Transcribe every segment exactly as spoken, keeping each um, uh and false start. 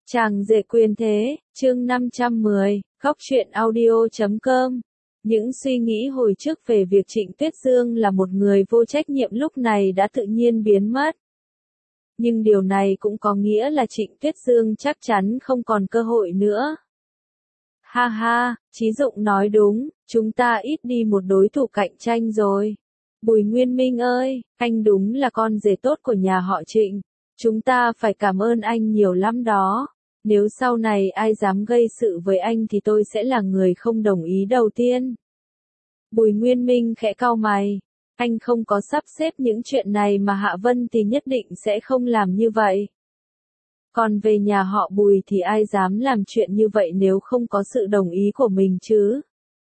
Chàng rể quyền thế, chương năm trăm mười, góc truyện audio chấm com. Những suy nghĩ hồi trước về việc Trịnh Tuyết Dương là một người vô trách nhiệm lúc này đã tự nhiên biến mất. Nhưng điều này cũng có nghĩa là Trịnh Tuyết Dương chắc chắn không còn cơ hội nữa. Ha ha, Chí Dụng nói đúng, chúng ta ít đi một đối thủ cạnh tranh rồi. Bùi Nguyên Minh ơi, anh đúng là con rể tốt của nhà họ Trịnh. Chúng ta phải cảm ơn anh nhiều lắm đó. Nếu sau này ai dám gây sự với anh thì tôi sẽ là người không đồng ý đầu tiên. Bùi Nguyên Minh khẽ cau mày. Anh không có sắp xếp những chuyện này mà Hạ Vân thì nhất định sẽ không làm như vậy. Còn về nhà họ Bùi thì ai dám làm chuyện như vậy nếu không có sự đồng ý của mình chứ?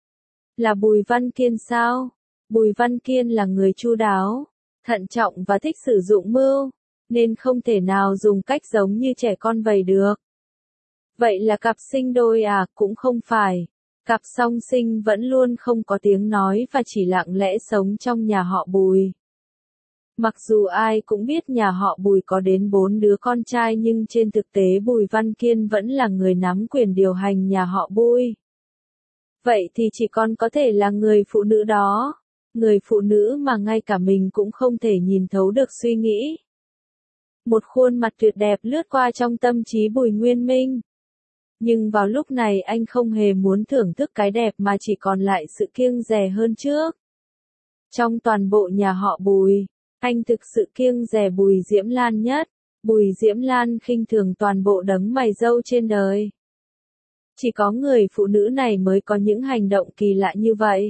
Là Bùi Văn Kiên sao? Bùi Văn Kiên là người chu đáo, thận trọng và thích sử dụng mưu, nên không thể nào dùng cách giống như trẻ con vậy được. Vậy là cặp sinh đôi à? Cũng không phải. Cặp song sinh vẫn luôn không có tiếng nói và chỉ lặng lẽ sống trong nhà họ Bùi. Mặc dù ai cũng biết nhà họ Bùi có đến bốn đứa con trai nhưng trên thực tế Bùi Văn Kiên vẫn là người nắm quyền điều hành nhà họ Bùi. Vậy thì chỉ còn có thể là người phụ nữ đó. Người phụ nữ mà ngay cả mình cũng không thể nhìn thấu được suy nghĩ. Một khuôn mặt tuyệt đẹp lướt qua trong tâm trí Bùi Nguyên Minh. Nhưng vào lúc này anh không hề muốn thưởng thức cái đẹp mà chỉ còn lại sự kiêng dè hơn trước. Trong toàn bộ nhà họ Bùi, anh thực sự kiêng dè Bùi Diễm Lan nhất. Bùi Diễm Lan khinh thường toàn bộ đấng mày râu trên đời. Chỉ có người phụ nữ này mới có những hành động kỳ lạ như vậy.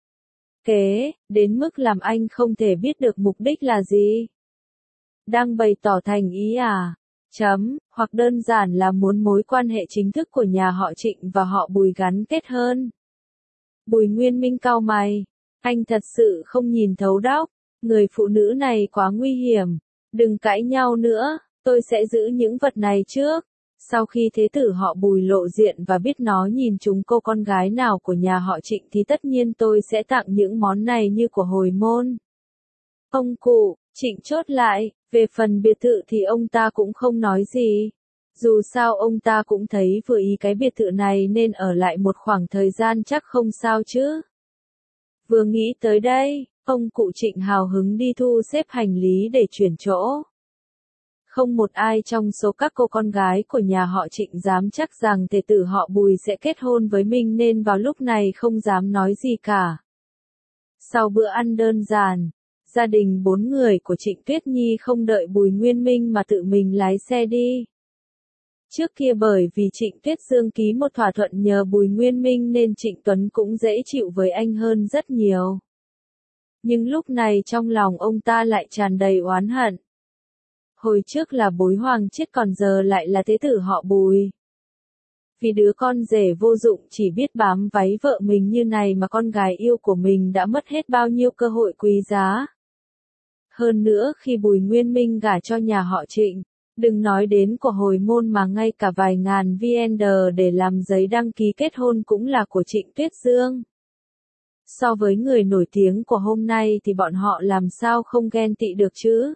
Kế, đến mức làm anh không thể biết được mục đích là gì. Đang bày tỏ thành ý à? Chấm, hoặc đơn giản là muốn mối quan hệ chính thức của nhà họ Trịnh và họ Bùi gắn kết hơn. Bùi Nguyên Minh cau mày. Anh thật sự không nhìn thấu đóc. Người phụ nữ này quá nguy hiểm. Đừng cãi nhau nữa, tôi sẽ giữ những vật này trước. Sau khi thế tử họ Bùi lộ diện và biết nó nhìn trúng cô con gái nào của nhà họ Trịnh thì tất nhiên tôi sẽ tặng những món này như của hồi môn. Ông cụ, Trịnh chốt lại, về phần biệt thự thì ông ta cũng không nói gì. Dù sao ông ta cũng thấy vừa ý cái biệt thự này nên ở lại một khoảng thời gian chắc không sao chứ. Vừa nghĩ tới đây, ông cụ Trịnh hào hứng đi thu xếp hành lý để chuyển chỗ. Không một ai trong số các cô con gái của nhà họ Trịnh dám chắc rằng tề tử họ Bùi sẽ kết hôn với mình nên vào lúc này không dám nói gì cả. Sau bữa ăn đơn giản, gia đình bốn người của Trịnh Tuyết Nhi không đợi Bùi Nguyên Minh mà tự mình lái xe đi. Trước kia bởi vì Trịnh Tuyết Dương ký một thỏa thuận nhờ Bùi Nguyên Minh nên Trịnh Tuấn cũng dễ chịu với anh hơn rất nhiều. Nhưng lúc này trong lòng ông ta lại tràn đầy oán hận. Hồi trước là bối hoàng chết còn giờ lại là thế tử họ Bùi. Vì đứa con rể vô dụng chỉ biết bám váy vợ mình như này mà con gái yêu của mình đã mất hết bao nhiêu cơ hội quý giá. Hơn nữa khi Bùi Nguyên Minh gả cho nhà họ Trịnh, đừng nói đến của hồi môn mà ngay cả vài ngàn vê en đê để làm giấy đăng ký kết hôn cũng là của Trịnh Tuyết Dương. So với người nổi tiếng của hôm nay thì bọn họ làm sao không ghen tị được chứ?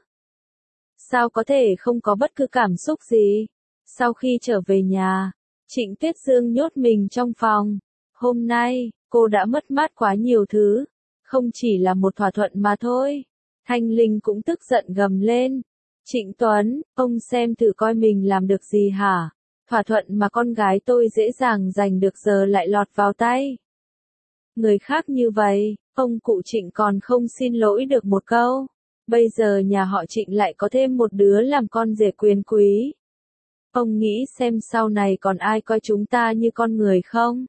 Sao có thể không có bất cứ cảm xúc gì? Sau khi trở về nhà, Trịnh Tuyết Dương nhốt mình trong phòng. Hôm nay, cô đã mất mát quá nhiều thứ. Không chỉ là một thỏa thuận mà thôi. Thanh Linh cũng tức giận gầm lên. Trịnh Tuấn, ông xem thử coi mình làm được gì hả? Thỏa thuận mà con gái tôi dễ dàng giành được giờ lại lọt vào tay. Người khác như vậy, ông cụ Trịnh còn không xin lỗi được một câu. Bây giờ nhà họ Trịnh lại có thêm một đứa làm con rể quyền quý. Ông nghĩ xem sau này còn ai coi chúng ta như con người không?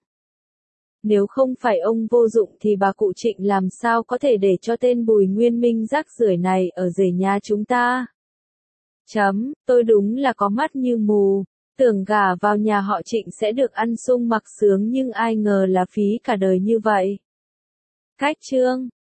Nếu không phải ông vô dụng thì bà cụ Trịnh làm sao có thể để cho tên Bùi Nguyên Minh rác rưởi này ở rể nhà chúng ta? Chấm, tôi đúng là có mắt như mù. Tưởng gả vào nhà họ Trịnh sẽ được ăn sung mặc sướng nhưng ai ngờ là phí cả đời như vậy. Cách chương